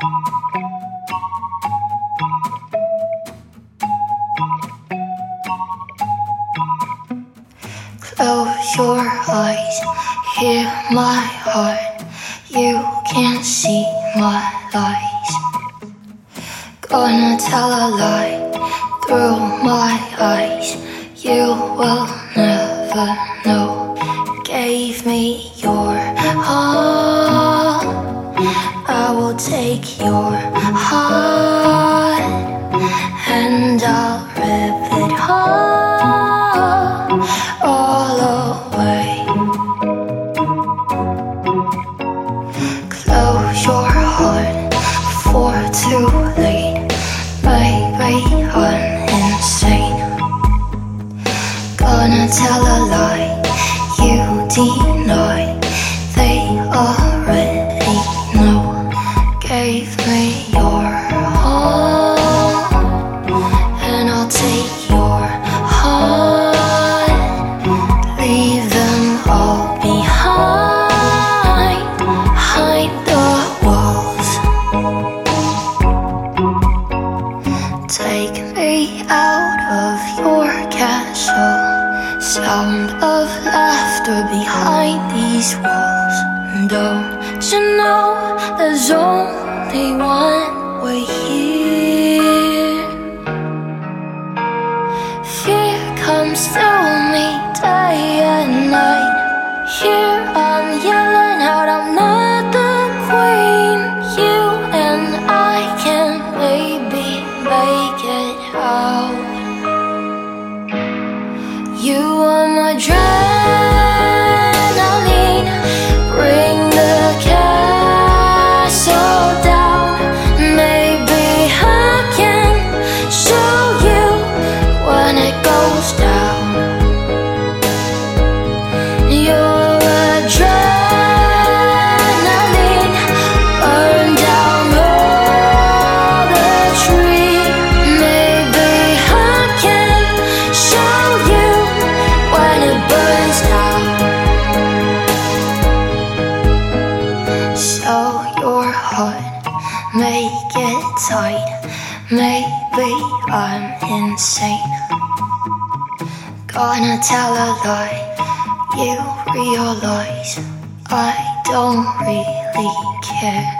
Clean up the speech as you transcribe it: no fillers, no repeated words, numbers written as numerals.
Close your eyes, hear my heart. You can't see my lies. Gonna tell a lie through my eyes. You will never know. Gave me your heart, I will take your heart and I'll rip it all away. Close your heart for too late. Maybe I'm insane. Gonna tell a lie you deny. They already know. Gave me your heart and I'll take your heart. Leave them all behind the walls. Take me out of your castle. Sound of laughter behind these walls. Don't you know there's only one way here? Fear comes to me day and night. Here I'm yelling out, I'm not the queen. You and I can maybe make it out. You are my adrenaline. Bring the castle down. Maybe I can show you when it goes down. Your adrenaline burn down all the tree. Maybe I can show you when it burns down. So your heart, make it tight. Maybe I'm insane. Gonna tell a lie. You realize I don't really care.